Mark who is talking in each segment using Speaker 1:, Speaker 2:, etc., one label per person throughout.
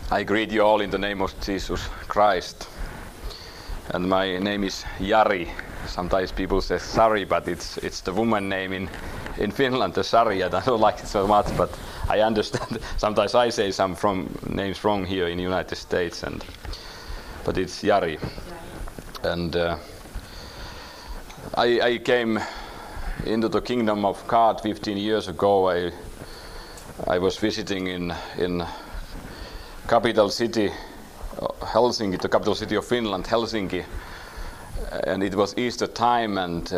Speaker 1: I greet you all in the name of Jesus Christ. And my name is Jari. Sometimes people say Sari, but it's the woman name in Finland, the Sari. I don't like it so much, but I understand. Sometimes I say some names wrong here in the United States, but it's Jari. And I came into the kingdom of God 15 years ago. I was visiting in capital city Helsinki, the capital city of Finland, Helsinki, and it was Easter time, and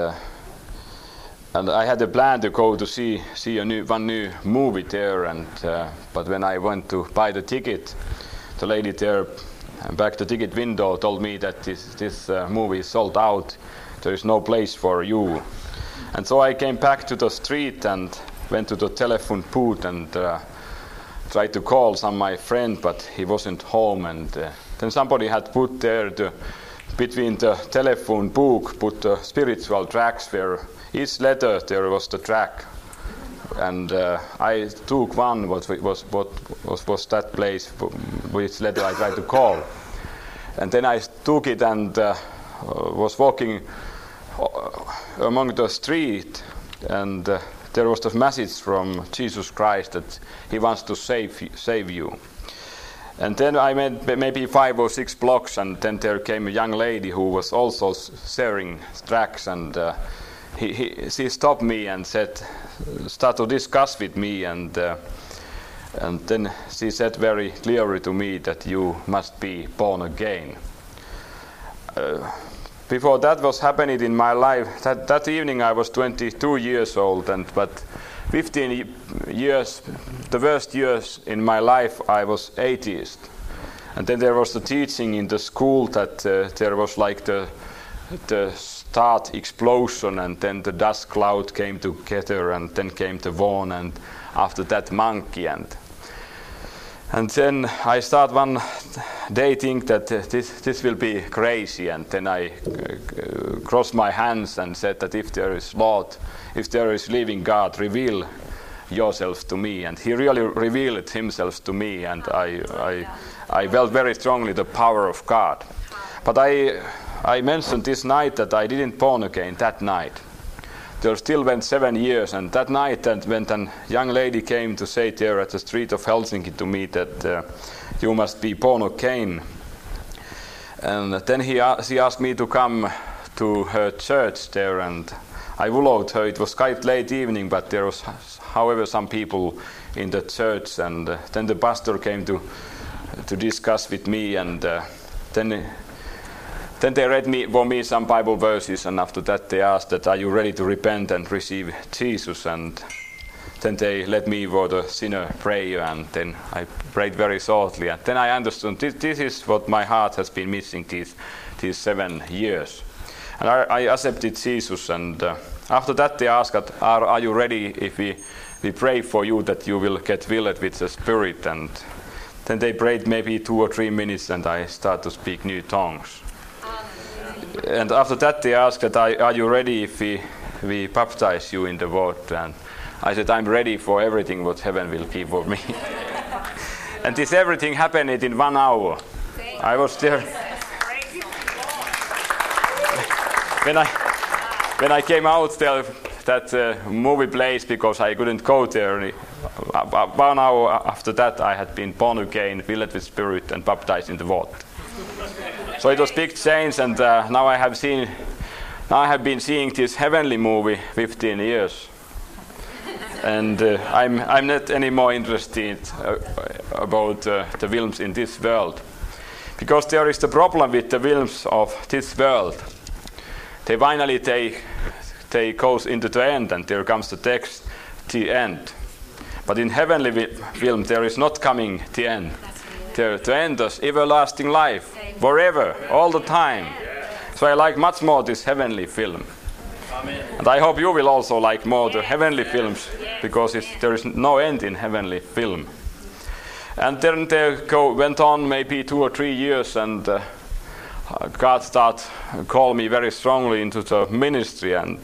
Speaker 1: I had a plan to go to see one new movie there, but when I went to buy the ticket, the lady there back the ticket window told me that this movie is sold out. There is no place for you. And so I came back to the street and went to the telephone booth and tried to call my friend, but he wasn't home. And then somebody had put there between the telephone book, put the spiritual tracks where each letter there was the track. And I took one, what was that place, which letter I tried to call. And then I took it and was walking among the street, and there was the message from Jesus Christ that he wants to save you. And then I went maybe 5 or 6 blocks, and then there came a young lady who was also sharing tracks, and she stopped me and started to discuss with me, and then she said very clearly to me that you must be born again. Before that was happening in my life, that evening I was 22 years old, but 15 years, the worst years in my life, I was atheist. And then there was the teaching in the school that there was like the start explosion, and then the dust cloud came together, and then came the worm, and after that monkey. And then I start one day think that this will be crazy, and then I crossed my hands and said that if there is Lord, if there is living God, reveal yourself to me. And he really revealed himself to me, and I felt very strongly the power of God. But I mentioned this night that I didn't born again that night. There still went 7 years, and that night when a young lady came to say there at the street of Helsinki to me that you must be born again. And then she asked me to come to her church there, and I followed her. It was quite late evening, but there was, however, some people in the church, and then the pastor came to discuss with me, and then they read for me some Bible verses, and after that they asked that, are you ready to repent and receive Jesus? And then they led me for the sinner prayer, and then I prayed very shortly. And then I understood this is what my heart has been missing these 7 years. And I accepted Jesus, and after that they asked, are you ready if we pray for you that you will get filled with the Spirit? And then they prayed maybe 2 or 3 minutes, and I started to speak new tongues. And after that they asked that, are you ready if we baptize you in the water? And I said, I'm ready for everything what heaven will give for me. And this everything happened in 1 hour. I was there. When I came out there, that movie place, because I couldn't go there, 1 hour after that I had been born again, filled with Spirit, and baptized in the water. So it was big change, and now I have been seeing this heavenly movie 15 years, and I'm not any more interested about the films in this world, because there is the problem with the films of this world. They finally they goes into the end, and there comes the text, the end. But in heavenly film there is not coming the end. The end is everlasting life, forever, all the time. So I like much more this heavenly film. Amen. And I hope you will also like more the heavenly films, because there is no end in heavenly film. And then they went on maybe 2 or 3 years, and God started call me very strongly into the ministry, and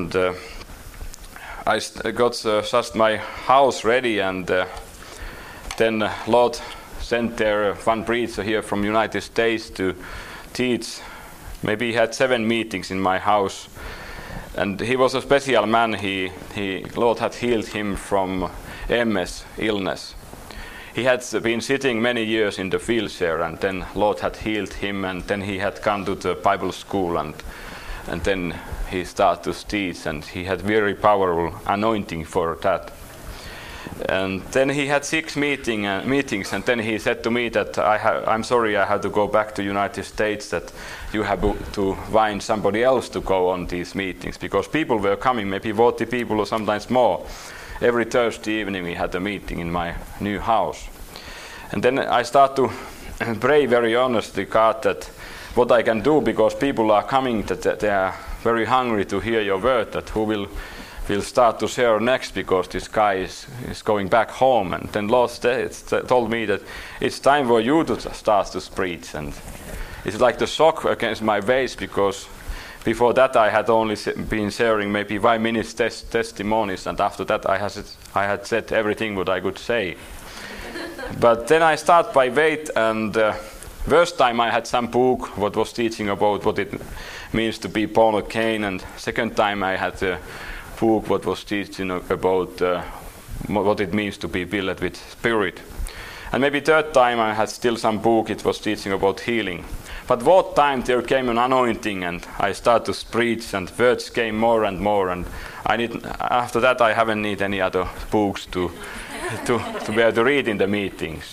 Speaker 1: I got just my house ready, and then Lord sent there one preacher here from United States to teach. Maybe he had 7 meetings in my house, and he was a special man. Lord had healed him from MS illness. He had been sitting many years in the wheelchair, and then Lord had healed him, and then he had come to the Bible school, and then he started to teach, and he had very powerful anointing for that. And then he had 6 meetings, and then he said to me that I'm sorry, I have to go back to United States, that you have to find somebody else to go on these meetings, because people were coming, maybe 40 people or sometimes more. Every Thursday evening we had a meeting in my new house. And then I start to pray very honestly, God, that what I can do, because people are coming, that they are very hungry to hear your word, that who will start to share next, because this guy is going back home. And then Lord told me that it's time for you to start to preach. And it's like the shock against my face, because before that I had only been sharing maybe 5 minutes testimonies, and after that I had said everything what I could say. But then I start by wait, and first time I had some book what was teaching about what it means to be born again, and second time I had a book what was teaching about what it means to be filled with Spirit. And maybe third time I had still some book, it was teaching about healing. But what time there came an anointing, and I started to preach, and words came more and more, and after that I haven't need any other books to be able to read in the meetings.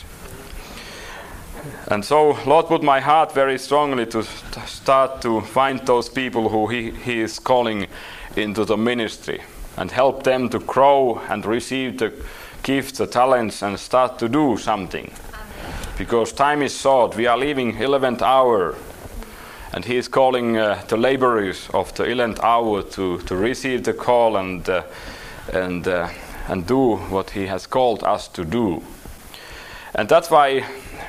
Speaker 1: And so Lord put my heart very strongly to start to find those people who he is calling into the ministry, and help them to grow and receive the gifts, the talents, and start to do something. Because time is short, we are leaving 11th hour, and he is calling the laborers of the 11th hour to receive the call and do what he has called us to do. And that's why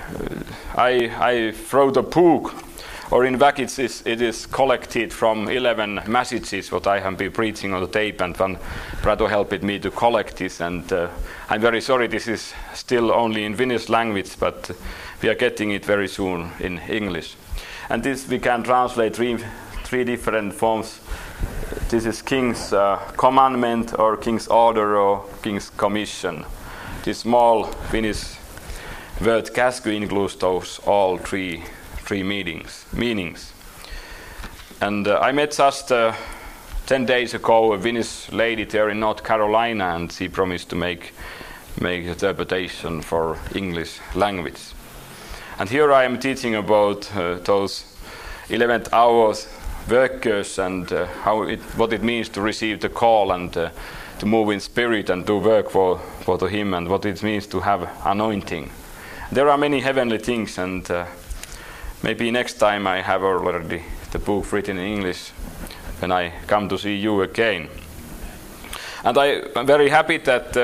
Speaker 1: I wrote a book, or in fact it is collected from 11 messages what I have been preaching on the tape, and one brother helped me to collect this, and I'm very sorry this is still only in Finnish language, but we are getting it very soon in English. And this we can translate three different forms. This is King's commandment, or King's order, or King's commission. This small Finnish word käsky includes those all three meanings. And I met just 10 days ago a Finnish lady there in North Carolina, and she promised to make interpretation for English language. And here I am teaching about those 11th hours workers, and what it means to receive the call, and to move in spirit and do work for him, and what it means to have anointing. There are many heavenly things, and maybe next time I have already the book written in English when I come to see you again. And I'm very happy that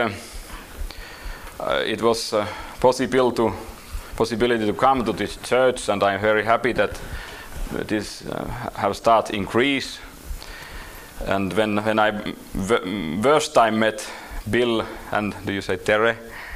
Speaker 1: it was possibility to come to this church, and I'm very happy that this have started increase. And when I first time met Bill and, do you say Tere?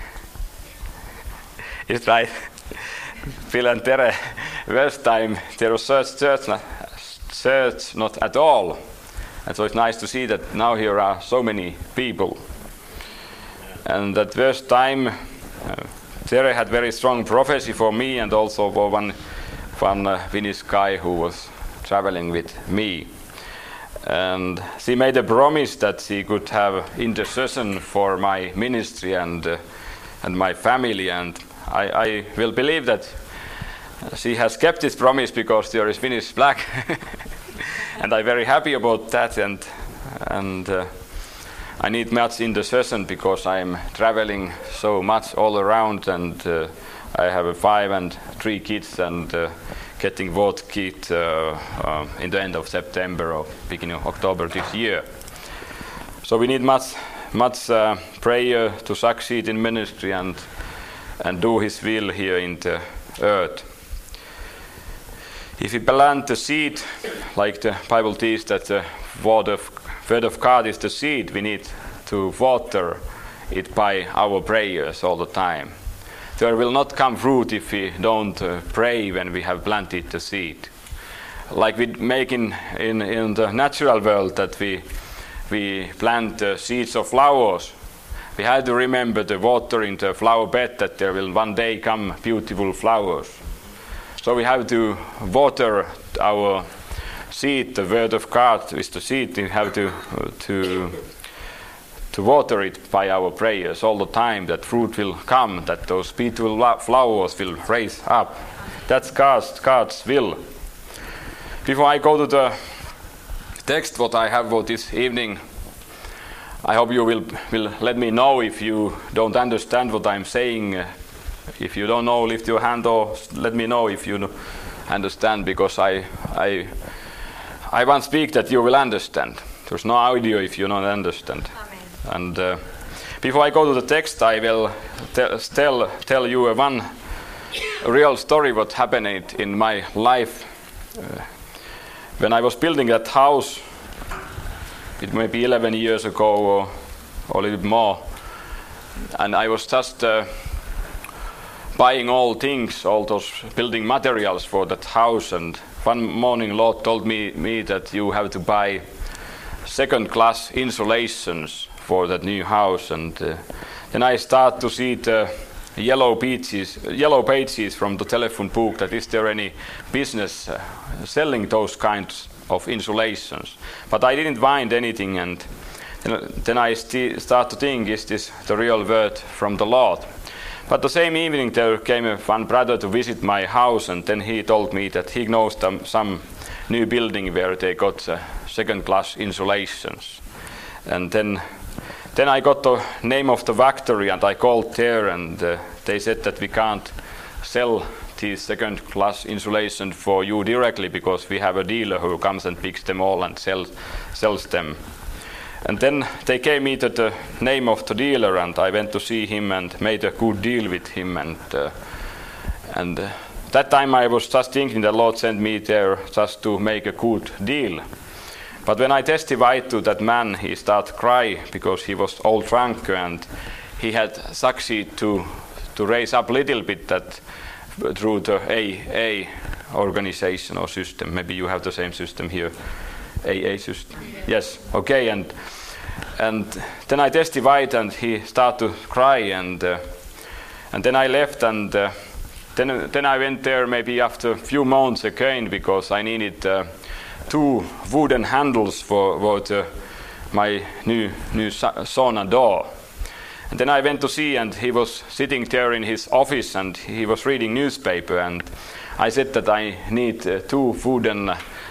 Speaker 1: It's right. Bill and Tere, first time there was church not at all. And so it's nice to see that now here are so many people. And that first time Tere had very strong prophecy for me, and also for one Finnish guy who was traveling with me. And she made a promise that she could have intercession for my ministry and my family, and I will believe that she has kept this promise, because there is Finnish flag. And I'm very happy about that, and I need much intercession, because I'm traveling so much all around, and I have 5 and 3 kids, and getting 4th kid in the end of September or beginning of October this year. So we need much prayer to succeed in ministry and do His will here in the earth. If we plant the seed, like the Bible teaches that the word of God is the seed, we need to water it by our prayers all the time. there will not come fruit if we don't pray when we have planted the seed. Like we make in the natural world, that we plant seeds of flowers. We have to remember to water in the flower bed, that there will one day come beautiful flowers. So we have to water our seed. The word of God is the seed. We have to water it by our prayers all the time, that fruit will come, that those beautiful flowers will raise up. That's God's will. Before I go to the text what I have for this evening, I hope you will let me know if you don't understand what I'm saying. If you don't know, lift your hand or let me know if you understand, because I want to speak that you will understand. There's no audio if you don't understand. Amen. And before I go to the text, I will tell you one real story what happened in my life. When I was building that house, it may be 11 years ago or a little bit more, and I was just buying all those building materials for that house, and one morning Lord told me that you have to buy second-class insulations for that new house, and then I start to see the yellow pages from the telephone book, that is there any business selling those kinds of insulations. But I didn't find anything, and then I start to think, is this the real word from the Lord? But the same evening there came one brother to visit my house, and then he told me that he knows some new building where they got second-class insulations. And then I got the name of the factory, and I called there, and they said that we can't sell these second-class insulation for you directly, because we have a dealer who comes and picks them all and sells them. And then they gave me the name of the dealer, and I went to see him and made a good deal with him. And that time I was just thinking the Lord sent me there just to make a good deal. But when I testified to that man, he started crying because he was all drunk, and he had succeeded to raise up a little bit that through the AA organization or system. Maybe you have the same system here, AA system. Yes, okay. And then I testified, and he started to cry, and then I left, and then I went there maybe after a few months again, because I needed 2 wooden handles for my new sauna door. And then I went to see, and he was sitting there in his office, and he was reading newspaper, and I said that I need 2 wooden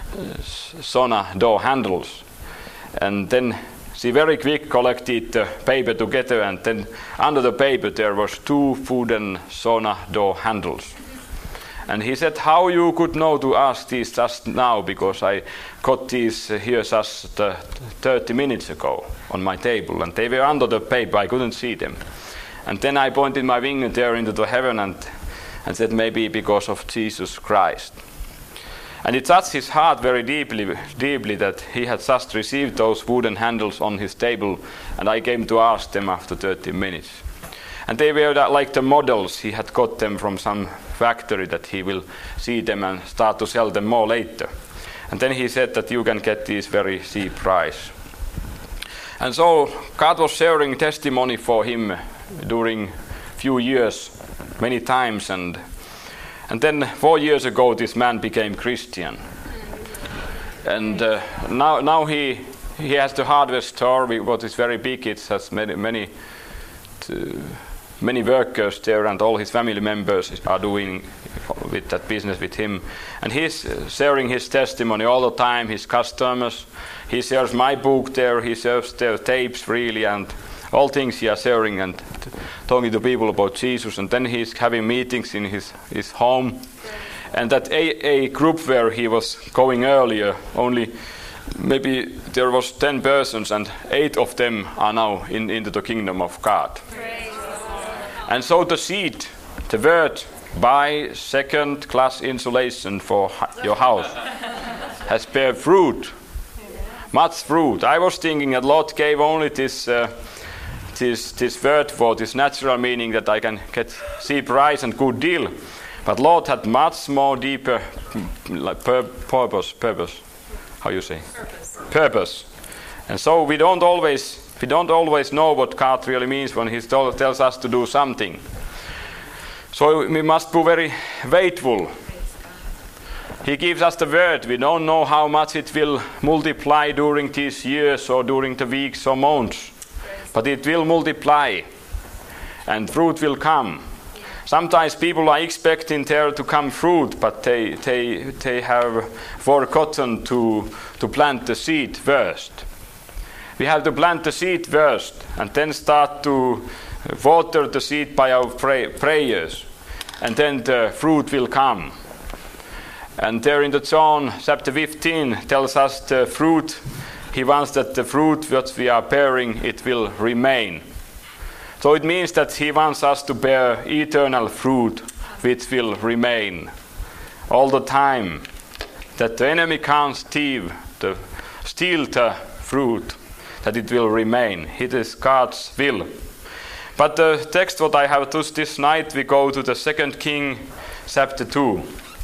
Speaker 1: sauna door handles. And then she very quick collected the paper together, and then under the paper there was 2 wooden sauna door handles. And he said, how you could know to ask these just now, because I got these here just 30 minutes ago on my table, and they were under the paper, I couldn't see them. And then I pointed my finger there into the heaven and said, maybe because of Jesus Christ. And it touched his heart very deeply that he had just received those wooden handles on his table, and I came to ask them after 30 minutes. And they were like the models. He had got them from some factory that he will see them and start to sell them more later. And then he said that you can get these very cheap price. And so God was sharing testimony for him during few years, many times. And then 4 years ago this man became Christian. And now he has the hardware store, what is very big. It has many workers there, and all his family members are doing with that business with him. And he's sharing his testimony all the time, his customers. He shares my book there, he shares their tapes freely, and all things he is sharing and talking to people about Jesus. And then he's having meetings in his home. And that AA group where he was going earlier, only maybe there was 10 persons, and 8 of them are now into the kingdom of God. And so the seed, the word, buy second-class insulation for your house, has bear fruit, much fruit. I was thinking that Lord gave only this this word for this natural meaning that I can get cheap price and good deal. But Lord had much more deeper purpose. How you say? Purpose. And so we don't always know what God really means when He tells us to do something. So we must be very faithful. He gives us the word. We don't know how much it will multiply during these years or during the weeks or months. But it will multiply and fruit will come. Sometimes people are expecting there to come fruit, but they have forgotten to plant the seed first. We have to plant the seed first and then start to water the seed by our prayers. And then the fruit will come. And there in the John chapter 15 tells us the fruit. He wants that the fruit that we are bearing, it will remain. So it means that He wants us to bear eternal fruit which will remain all the time. That the enemy can't steal the fruit, that it will remain. It is God's will. But the text what I have this night, we go to the 2 King chapter 2.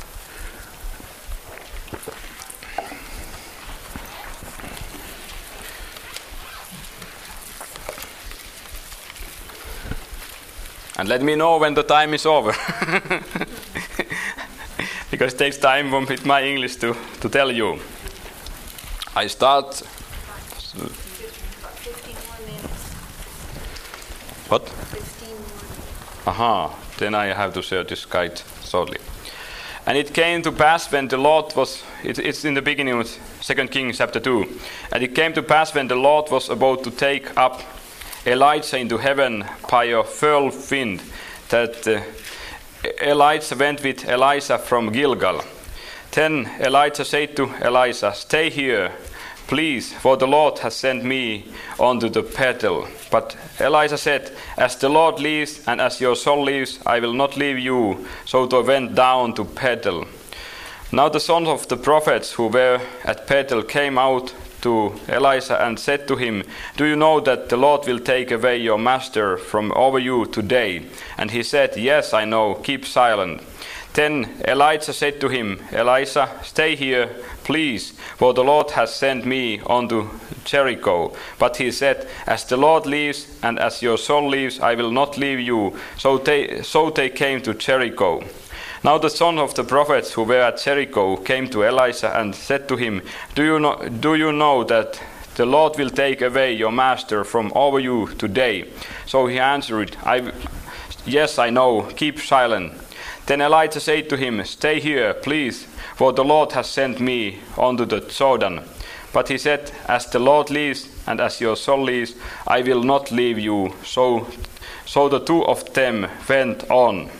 Speaker 1: And let me know when the time is over. Because it takes time with my English to tell you. I start.
Speaker 2: 15 more minutes.
Speaker 1: What?
Speaker 2: 15 more.
Speaker 1: Aha, then I have to share this guide shortly. And it came to pass when the Lord was, it's in the beginning of 2 Kings chapter 2. And it came to pass when the Lord was about to take up Elijah into heaven by a whirlwind, that Elijah went with Elisha from Gilgal. Then Elijah said to Elisha, "Stay here, please, for the Lord has sent me unto the Bethel." But Elisha said, "As the Lord lives, and as your soul lives, I will not leave you." So they went down to Bethel. Now the sons of the prophets who were at Bethel came out to Elisha and said to him, "Do you know that the Lord will take away your master from over you today?" And he said, "Yes, I know, keep silent." Then Elijah said to him, "Elisha, stay here, please, for the Lord has sent me unto Jericho." But he said, "As the Lord lives, and as your soul lives, I will not leave you." So they came to Jericho. Now the sons of the prophets who were at Jericho came to Elisha and said to him, Do you know that the Lord will take away your master from over you today?" So he answered, "Yes, I know, keep silent." Then Elijah said to him, "Stay here, please, for the Lord has sent me unto the Jordan." But he said, "As the Lord lives, and as your soul lives, I will not leave you." So the two of them went on.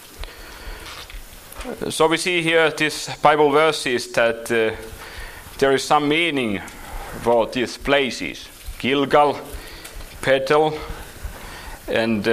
Speaker 1: So we see here these Bible verses that there is some meaning for these places. Gilgal, Bethel, and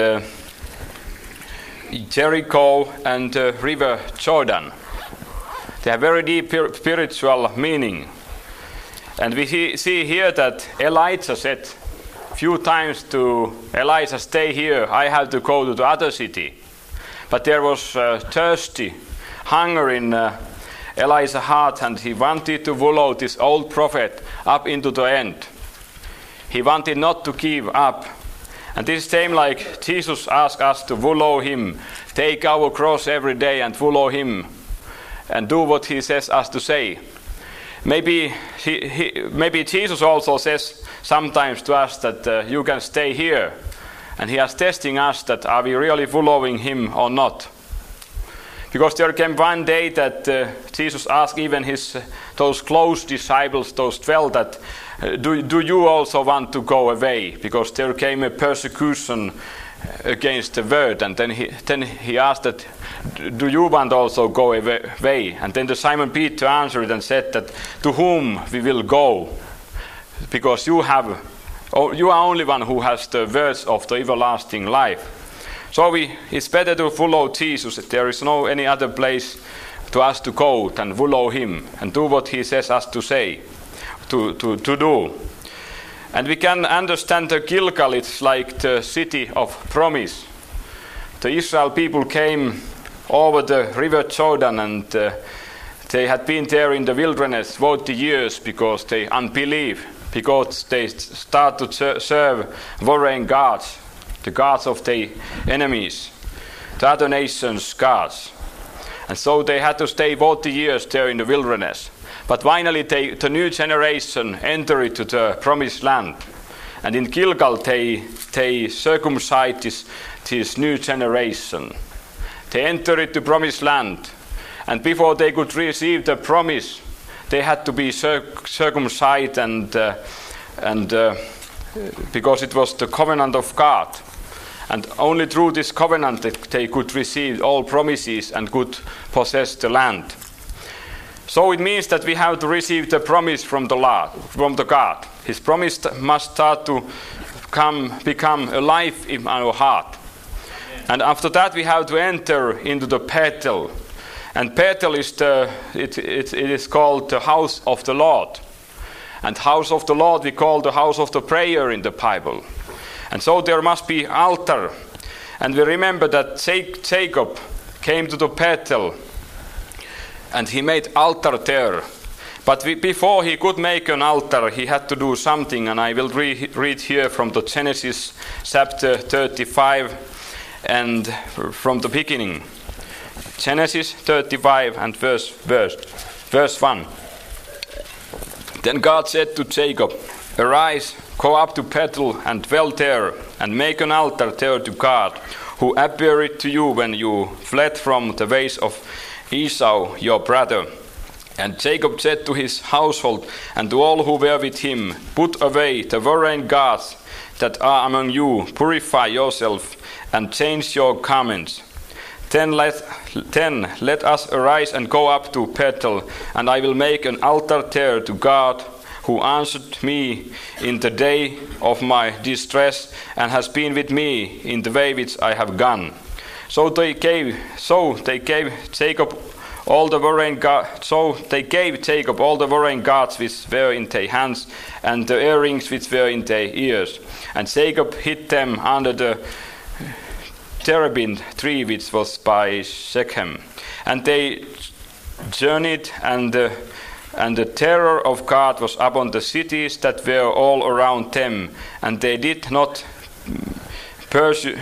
Speaker 1: Jericho, and river Jordan. They have very deep spiritual meaning. And we see here that Elijah said a few times to Elisha, "Stay here, I have to go to the other city." But there was hunger in Elisha's heart, and he wanted to follow this old prophet up into the end. He wanted not to give up. And this same like Jesus asked us to follow him, take our cross every day and follow him, and do what he says us to say. Maybe Jesus also says sometimes to us that you can stay here, and he is testing us that are we really following him or not. Because there came one day that Jesus asked even those close disciples, those 12, that do you also want to go away? Because there came a persecution against the word, and then he asked that, do you want also go away? And then the Simon Peter answered and said that, to whom we will go? Because you are only one who has the words of the everlasting life. So it's better to follow Jesus. There is no any other place to us to go than follow him and do what he says us to say, to do. And we can understand the Gilgal, it's like the city of promise. The Israel people came over the river Jordan, and they had been there in the wilderness 40 years because they unbelieve, because they start to serve foreign gods, the gods of their enemies, the other nations' gods. And so they had to stay 40 years there in the wilderness. But finally the new generation entered into the promised land. And in Gilgal they circumcised this new generation. They entered into promised land. And before they could receive the promise, they had to be circumcised and because it was the covenant of God. And only through this covenant they could receive all promises and could possess the land. So it means that we have to receive the promise from the God. His promise must start to become alive in our heart. And after that we have to enter into the Bethel. And Bethel is it is called the house of the Lord. And house of the Lord we call the house of the prayer in the Bible. And so there must be altar. And we remember that Jacob came to the Bethel and he made altar there. But before he could make an altar, he had to do something. And I will read here from the Genesis chapter 35 and from the beginning. Genesis 35 and verse 1. Then God said to Jacob, "Arise, go up to Bethel and dwell there, and make an altar there to God, who appeared to you when you fled from the ways of Esau your brother." And Jacob said to his household and to all who were with him, "Put away the foreign gods that are among you, purify yourself, and change your garments. Then let us arise and go up to Bethel, and I will make an altar there to God, who answered me in the day of my distress, and has been with me in the way which I have gone." So they gave Jacob all the foreign gods which were in their hands, and the earrings which were in their ears. And Jacob hid them under the terebinth tree which was by Shechem. And they journeyed, and the terror of God was upon the cities that were all around them, and they did not pursue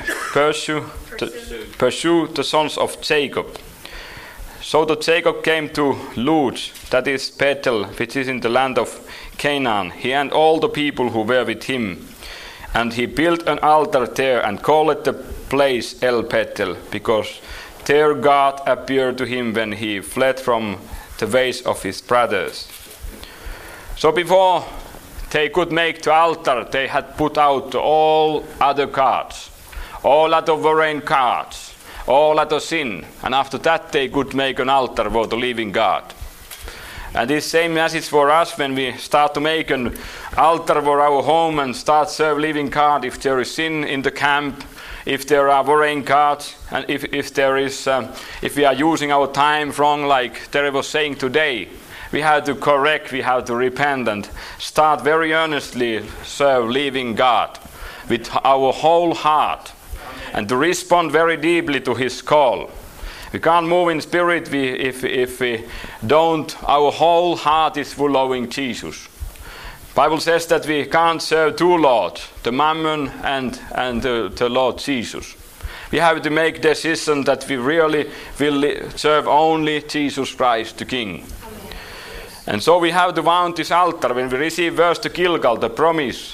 Speaker 1: the sons of Jacob. So that Jacob came to Luz, that is Bethel, which is in the land of Canaan, he and all the people who were with him. And he built an altar there and called it the place El Bethel, because there God appeared to him when he fled from the ways of his brothers. So before they could make the altar, they had put out all other gods, all other foreign gods, all other sin. And after that they could make an altar for the living God. And this same message for us when we start to make an altar for our home and start serve living God. If there is sin in the camp, if there are foreign gods, and if we are using our time wrong, like Terry was saying today, we have to correct, we have to repent and start very earnestly serve living God with our whole heart, and to respond very deeply to His call. We can't move in spirit if we don't. Our whole heart is following Jesus. Bible says that we can't serve two lords, the mammon and the Lord Jesus. We have to make decision that we really will serve only Jesus Christ, the King. And so we have to mount this altar when we receive verse to Gilgal, the promise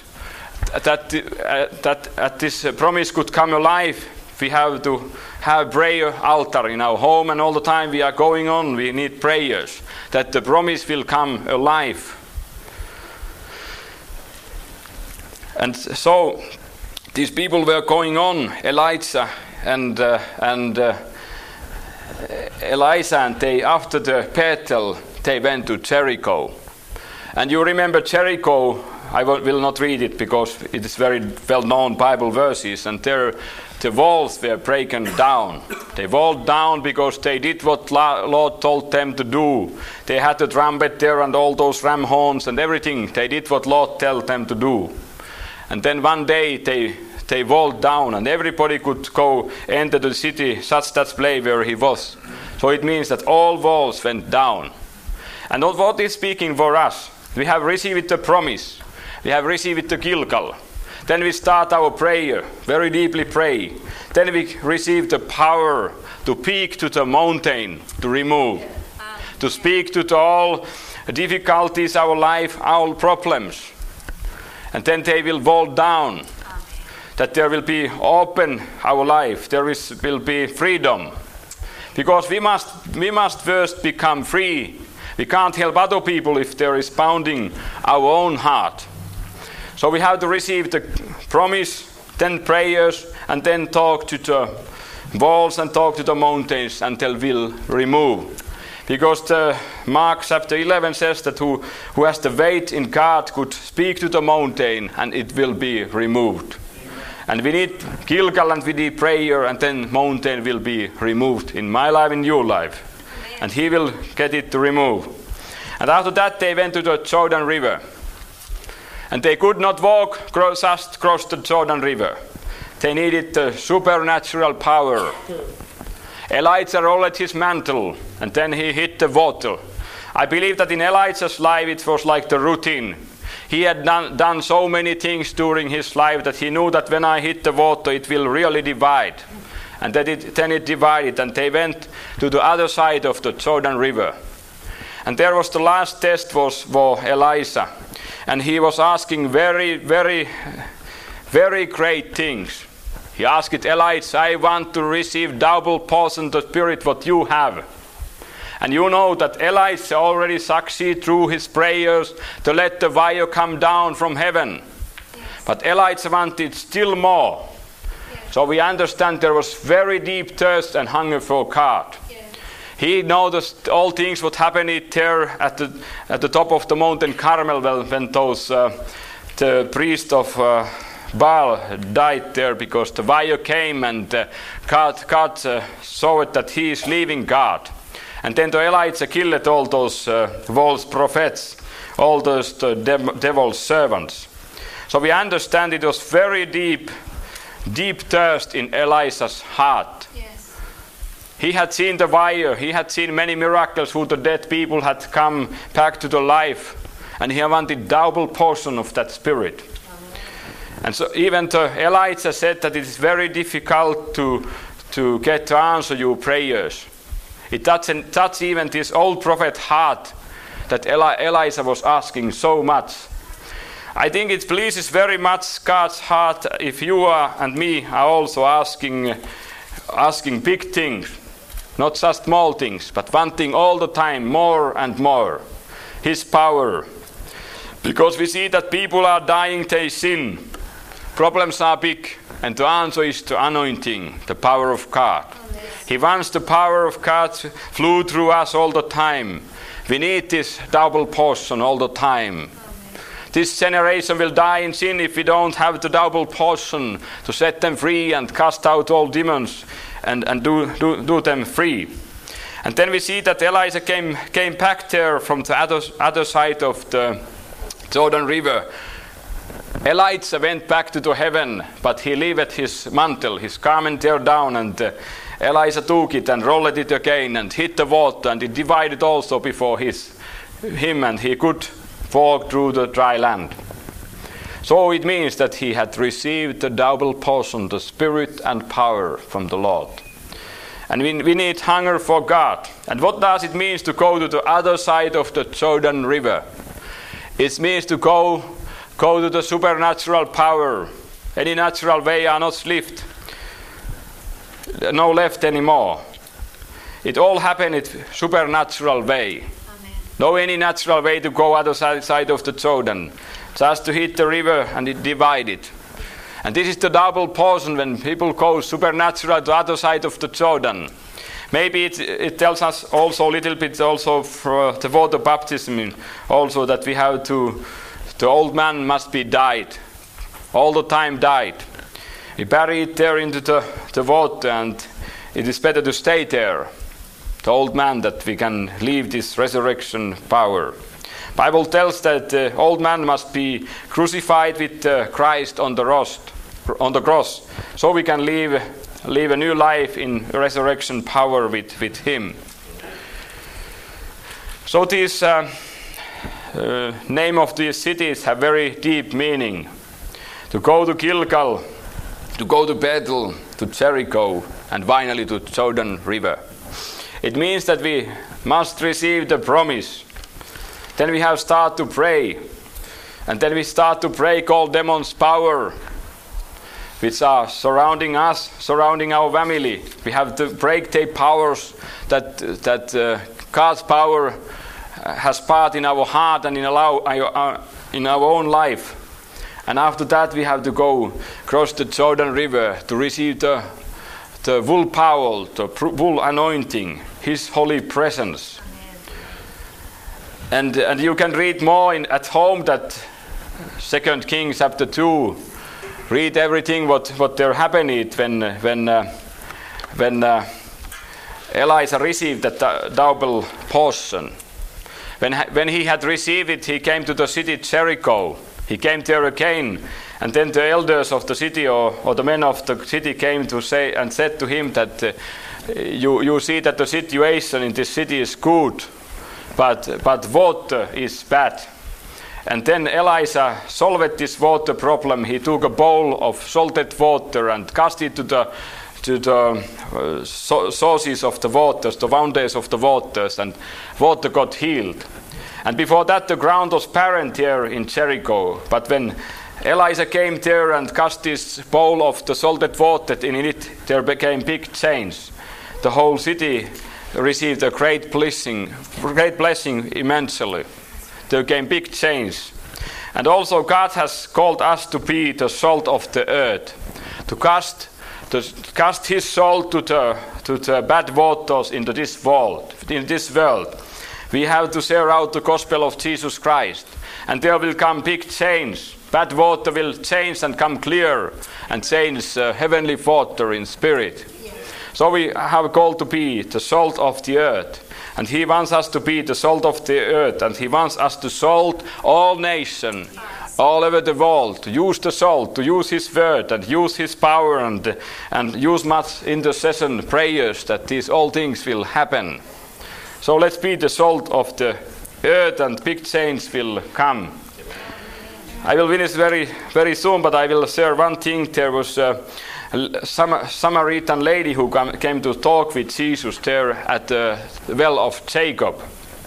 Speaker 1: that this promise could come alive. We have to have prayer altar in our home, and all the time we are going on, we need prayers that the promise will come alive. And so these people were going on, Elijah and Elisha, and they, after the Bethel, they went to Jericho. And you remember Jericho, I will not read it because it is very well-known Bible verses, and there the walls were broken down. They walled down because they did what Lord told them to do. They had the trumpet there and all those ram horns and everything. They did what Lord told them to do. And then one day they walled down, and everybody could go enter the city, such that place where he was. So it means that all walls went down. And what is speaking for us? We have received the promise. We have received the Gilgal. Then we start our prayer, very deeply pray. Then we receive the power to speak to the mountain, to remove. To speak to all difficulties, our life, our problems. And then they will fall down. That there will be open our life. There will be freedom. Because we must first become free. We can't help other people if there is pounding our own heart. So we have to receive the promise, then prayers, and then talk to the walls and talk to the mountains until we'll remove. Because Mark chapter 11 says that who has the faith in God could speak to the mountain and it will be removed. And we need Gilgal and we need prayer, and then mountain will be removed in my life, in your life. And he will get it to remove. And after that they went to the Jordan River. And they could not walk just across the Jordan River. They needed the supernatural power. Elijah rolled his mantle and then he hit the water. I believe that in Elijah's life it was like the routine. He had done so many things during his life that he knew that when I hit the water it will really divide. And then it divided, and they went to the other side of the Jordan River. And there was the last test was for Elijah. And he was asking very, very, very great things. He asked Elijah, I want to receive double portion of the Spirit what you have. And you know that Elijah already succeeded through his prayers to let the fire come down from heaven. Yes. But Elijah wanted still more. Yes. So we understand there was very deep thirst and hunger for God. Yes. He noticed all things what happened there at the top of the mountain Carmel when those the priest of Baal died there, because the fire came and God saw it that he is leaving God. And then Elijah killed all those false prophets, all those devil's servants. So we understand it was very deep thirst in Elijah's heart. Yes. He had seen the fire, he had seen many miracles who the dead people had come back to the life, and he wanted double portion of that spirit. And so even Elijah said that it is very difficult to get to answer your prayers. It touched even this old prophet heart that Elijah was asking so much. I think it pleases very much God's heart if you and me are also asking big things, not just small things, but wanting all the time more and more His power. Because we see that people are dying their sin. Problems are big, and the answer is the anointing, the power of God. He wants the power of God flow through us all the time. We need this double portion all the time. This generation will die in sin if we don't have the double portion to set them free and cast out all demons and do them free. And then we see that Elijah came back there from the other side of the Jordan River. Elijah went back to heaven, but he left his mantle, his garment there down, and Elijah took it and rolled it again and hit the water, and it divided also before him, and he could walk through the dry land. So it means that he had received the double portion, the spirit and power from the Lord. And we need hunger for God. And what does it mean to go to the other side of the Jordan River? It means to go to the supernatural power. Any natural way are not left anymore. It all happened in supernatural way. Amen. No any natural way to go other side of the Jordan. Just to hit the river and it divided. And this is the double portion when people go supernatural to the other side of the Jordan. Maybe it tells us also a little bit also for the water baptism also that we have the old man must be died. All the time died. We bury it there into the water, and it is better to stay there. The old man, that we can leave this resurrection power. Bible tells that the old man must be crucified with Christ on the cross, so we can live a new life in resurrection power with him. So these name of these cities have very deep meaning. To go to Gilgal, to go to Bethel, to Jericho, and finally to Jordan River. It means that we must receive the promise. Then we have start to pray. And then we start to break all demons' power, which are surrounding us, surrounding our family. We have to break the powers that God's power has part in our heart and in our own life. And after that we have to go cross the Jordan River to receive the full power, the full anointing, His holy presence. And you can read more at home that 2 Kings chapter 2. Read everything what there happened when Elijah received the double portion. When he had received it, he came to the city Jericho. He came there again, and then the elders of the city or the men of the city came to say and said to him that you see that the situation in this city is good, but water is bad. And then Elijah solved this water problem. He took a bowl of salted water and cast it to the sources of the waters, the fountains of the waters, and water got healed. And before that, the ground was barren here in Jericho. But when Elijah came there and cast this bowl of the salted water in it, there became big change. The whole city received a great blessing immensely. There came big change. And also God has called us to be the salt of the earth, to cast His salt to the bad waters into this world. We have to share out the gospel of Jesus Christ, and there will come big change. Bad water will change and come clear, and change heavenly water in spirit. So we have a call to be the salt of the earth, and He wants us to be the salt of the earth, and He wants us to salt all nations, all over the world, to use the salt, to use His word, and use His power, and use much intercession prayers that these all things will happen. So let's be the salt of the earth, and big change will come. I will finish very, very soon, but I will share one thing. There was a Samaritan lady who came to talk with Jesus there at the well of Jacob.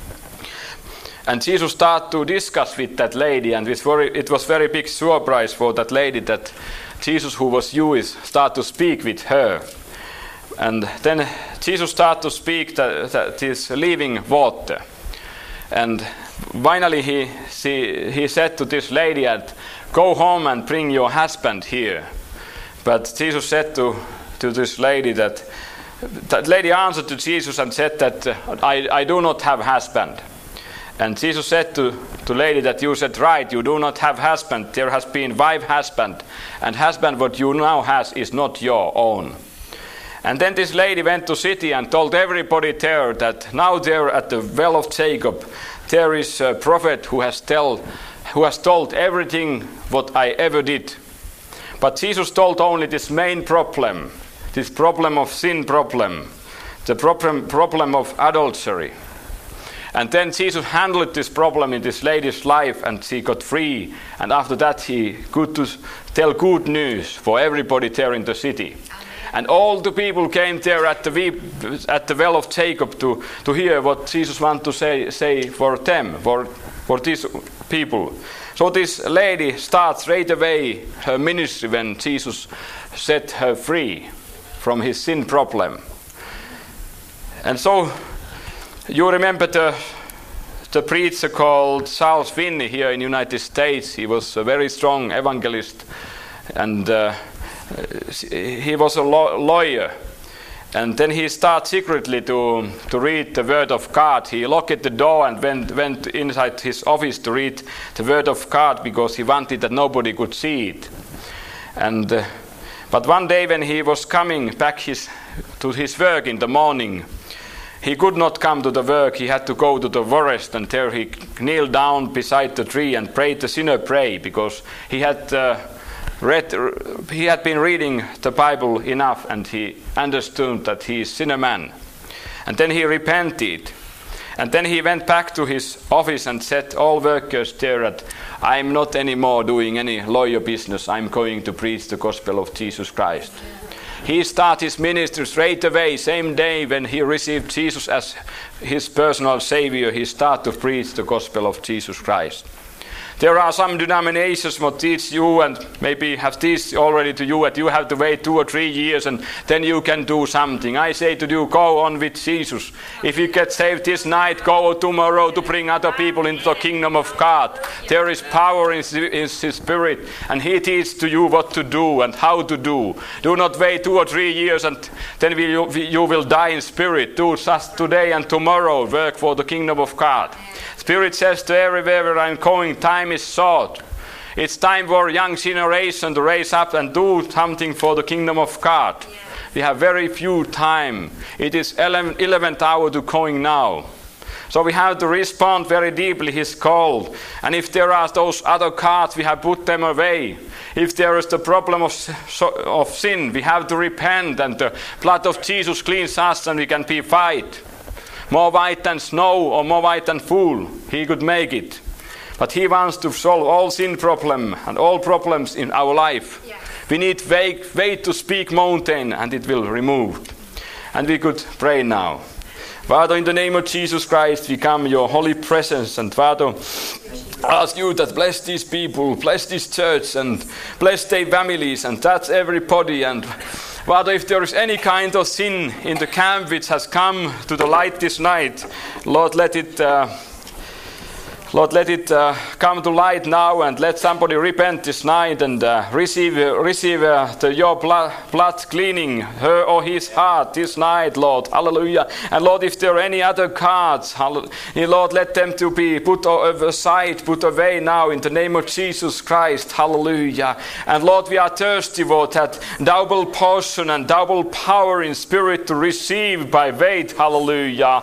Speaker 1: And Jesus started to discuss with that lady, and it was very big surprise for that lady that Jesus, who was Jewish, started to speak with her. And then Jesus started to speak this living water. And finally he said to this lady, "Go home and bring your husband here." But Jesus said to this lady that lady answered to Jesus and said that I do not have husband. And Jesus said to the lady that you said right, you do not have husband. There has been 5 husbands, and husband what you now has is not your own. And then this lady went to city and told everybody there that now there at the well of Jacob there is a prophet who has told everything what I ever did. But Jesus told only this main problem, this problem of sin problem, the problem of adultery. And then Jesus handled this problem in this lady's life, and she got free. And after that he could to tell good news for everybody there in the city. And all the people came there at the well of Jacob to hear what Jesus wanted to say for them, for these people. So this lady starts right away her ministry when Jesus set her free from his sin problem. And so you remember the preacher called Charles Finney here in the United States. He was a very strong evangelist, and he was a lawyer. And then he started secretly to read the Word of God. He locked the door and went inside his office to read the Word of God because he wanted that nobody could see it. But one day when he was coming back to his work in the morning, he could not come to the work. He had to go to the forest, and there he kneeled down beside the tree and prayed the sinner pray, because he had been reading the Bible enough, and he understood that he is sinner man. And then he repented. And then he went back to his office and said, all workers there, that I'm not anymore doing any lawyer business. I'm going to preach the gospel of Jesus Christ. He started his ministry straight away, same day when he received Jesus as his personal savior. He started to preach the gospel of Jesus Christ. There are some denominations that teach you, and maybe have taught already to you, that you have to wait 2 or 3 years and then you can do something. I say to you, go on with Jesus. If you get saved this night, go tomorrow to bring other people into the kingdom of God. There is power in his Spirit, and he teaches to you what to do and how to do. Do not wait 2 or 3 years and then you will die in spirit. Do just today and tomorrow work for the kingdom of God. Spirit says to everywhere where I'm going, time is short. It's time for young generation to raise up and do something for the kingdom of God. Yeah. We have very few time. It is 11th hour to going now. So we have to respond very deeply his call. And if there are those other cards, we have put them away. If there is the problem of sin, we have to repent, and the blood of Jesus cleans us, and we can be white. More white than snow or more white than wool, he could make it. But he wants to solve all sin problem and all problems in our life. Yeah. We need faith to speak mountain, and it will remove. And we could pray now. Father, in the name of Jesus Christ, we come your holy presence, and Father, ask you that bless these people, bless this church, and bless their families, and touch everybody. And Father, if there is any kind of sin in the camp which has come to the light this night, Lord, let it come to light now, and let somebody repent this night and receive your blood cleaning her or his heart this night, Lord. Hallelujah. And Lord, if there are any other cards, Lord, let them to be put aside, put away now in the name of Jesus Christ. Hallelujah. And Lord, we are thirsty for that double portion and double power in spirit to receive by faith. Hallelujah.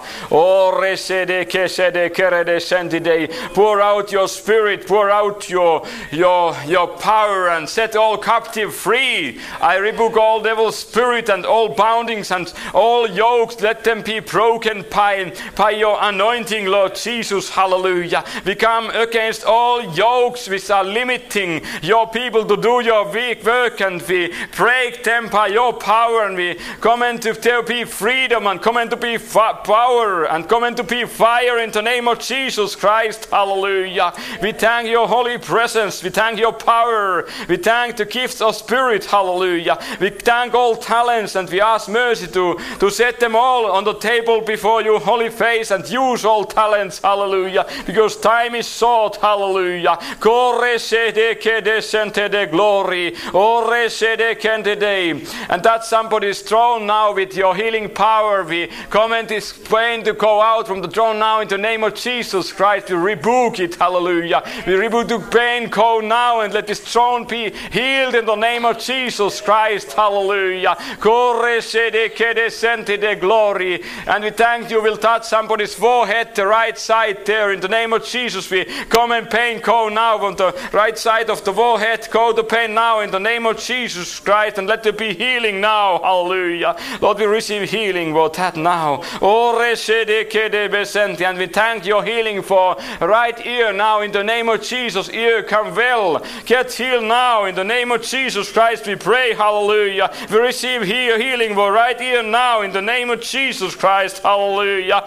Speaker 1: Pour out your spirit, pour out your power, and set all captive free. I rebuke all devil spirit and all boundings and all yokes. Let them be broken by your anointing, Lord Jesus. Hallelujah. We come against all yokes which are limiting your people to do your work, and we break them by your power, and we command to there be freedom, and command to be power, and command to be fire in the name of Jesus Christ. Hallelujah. We thank your holy presence. We thank your power. We thank the gifts of spirit. Hallelujah. We thank all talents, and we ask mercy to set them all on the table before your holy face, and use all talents. Hallelujah. Because time is short. Hallelujah. Glory. And that somebody's throne now with your healing power. We command this pain to go out from the throne now in the name of Jesus Christ. We rebuke it. Hallelujah. We rebuke the pain, go now, and let this throne be healed in the name of Jesus Christ. Hallelujah. Glory. And we thank you will touch somebody's forehead, the right side there, in the name of Jesus. We come and pain, go now on the right side of the forehead. Go the pain now in the name of Jesus Christ, and let there be healing now. Hallelujah. Lord, we receive healing for that now. And we thank your healing for right ear now in the name of Jesus. Ear come well. Get healed now in the name of Jesus Christ. We pray. Hallelujah. We receive healing for right ear now in the name of Jesus Christ. Hallelujah.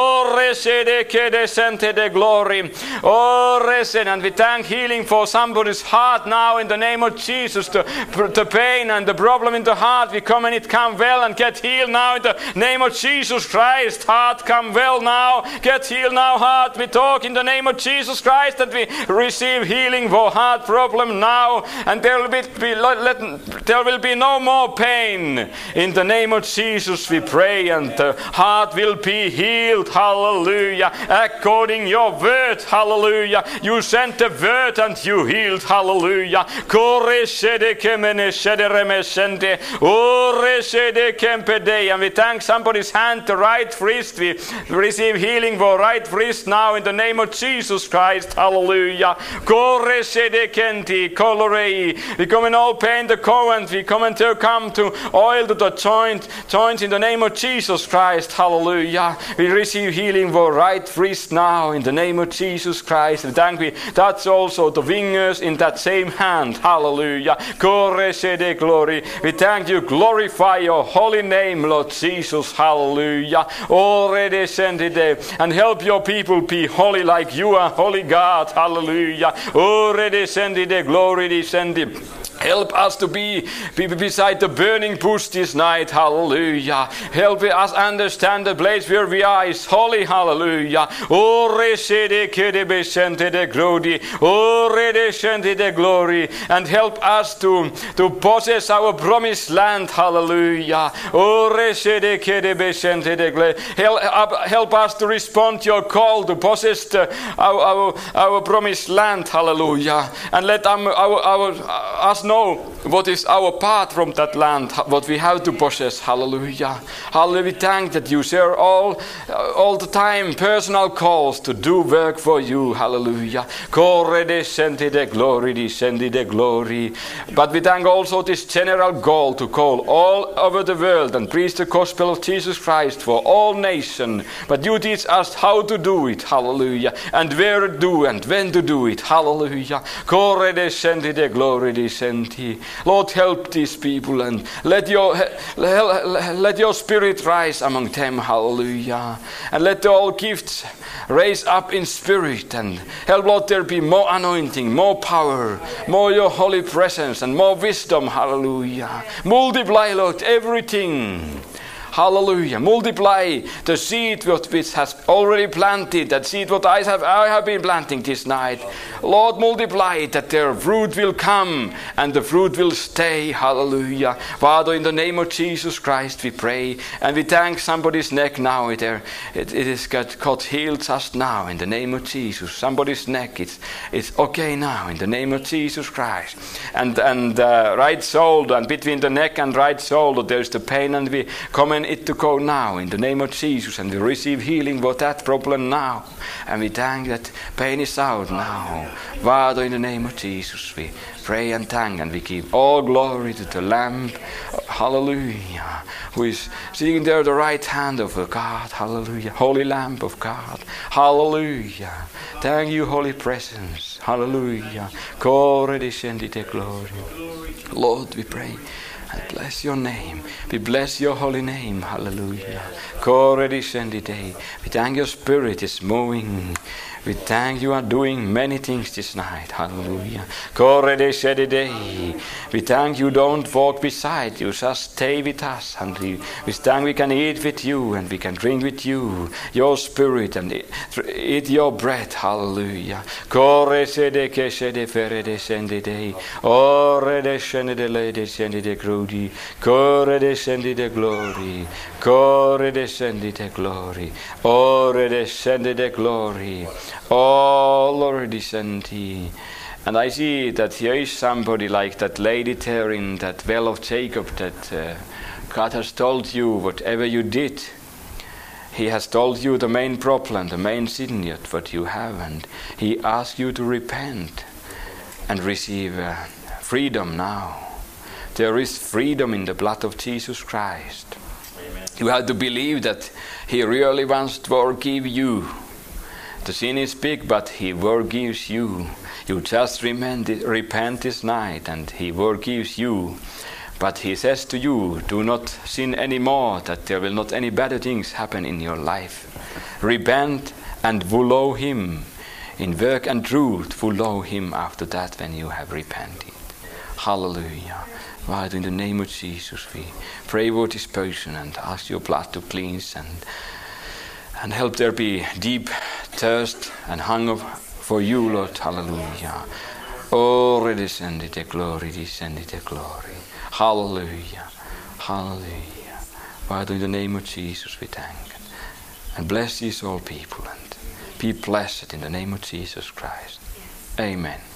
Speaker 1: Glory. And we thank healing for somebody's heart now in the name of Jesus. The pain and the problem in the heart, we come and it come well and get healed now in the name of Jesus Christ. Heart come well now. Get healed now, heart. We talk in the the name of Jesus Christ that we receive healing for heart problem now, and there will be no more pain. In the name of Jesus we pray, and the heart will be healed. Hallelujah. According your word. Hallelujah. You sent the word and you healed. Hallelujah. And we thank somebody's hand, the right wrist. We receive healing for right wrist now in the name of Jesus Christ. Hallelujah. We come and open the current. We come to oil to the joints in the name of Jesus Christ. Hallelujah. We receive healing for right wrist now in the name of Jesus Christ. And thank we that's also the fingers in that same hand. Hallelujah. Glory. We thank you. Glorify your holy name, Lord Jesus. Hallelujah. Already send it there. And help your people be holy like you are holy, God. Hallelujah. Already send it there. Glory descend it. Help us to be beside the burning bush this night. Hallelujah. Help us understand the place where we are is holy. Hallelujah. Glory. And help us to possess our promised land. Hallelujah. Help us to respond to your call to possess our promised land. Hallelujah. And let us know what is our part from that land, what we have to possess. Hallelujah. Hallelujah. We thank that you share all the time personal calls to do work for you. Hallelujah. Glory. But we thank also this general goal to call all over the world and preach the gospel of Jesus Christ for all nations. But you teach us how to do it. Hallelujah. And where to do and when to do it. Hallelujah. Glory. Lord, help these people and let your spirit rise among them. Hallelujah. And let all gifts raise up in spirit, and help, Lord, there be more anointing, more power, more your holy presence and more wisdom. Hallelujah. Multiply, Lord, everything. Hallelujah. Multiply the seed which has already planted, that seed what I have been planting this night. Lord, multiply it, that their fruit will come and the fruit will stay. Hallelujah. Father, in the name of Jesus Christ we pray, and we thank somebody's neck now. It is got healed just now in the name of Jesus. Somebody's neck, it's okay now in the name of Jesus Christ. And right shoulder, and between the neck and right shoulder there's the pain, and we command it to go now in the name of Jesus, and we receive healing for that problem now, and we thank that pain is out now. Father, in the name of Jesus we pray and thank, and we give all glory to the Lamb, hallelujah, who is sitting there at the right hand of God. Hallelujah. Holy Lamb of God. Hallelujah. Thank you, holy presence. Hallelujah. Glory. Lord, we pray and bless your name. We bless your holy name. Hallelujah. We thank your spirit is moving. We thank you are doing many things this night. Hallelujah. We thank you don't walk beside you, just stay with us. And we thank we can eat with you and we can drink with you, your spirit, and eat your bread. Hallelujah. Glory. Oh, Lord, descend He. And I see that here is somebody like that lady there in that well of Jacob, that God has told you whatever you did. He has told you the main problem, the main sin yet what you have, and He asks you to repent and receive freedom now. There is freedom in the blood of Jesus Christ. Amen. You have to believe that He really wants to forgive you. The sin is big, but He forgives you. You just repent this night and He forgives you. But He says to you, do not sin anymore, that there will not any better things happen in your life. Repent and follow Him. In work and truth, follow Him after that when you have repented. Hallelujah. Father, in the name of Jesus, we pray for this person and ask your blood to cleanse and help there be deep thirst and hunger for you, Lord. Hallelujah. Oh, redescended the glory, descended the glory. Hallelujah. Hallelujah. Father, in the name of Jesus we thank you. And bless these all people and be blessed in the name of Jesus Christ. Amen.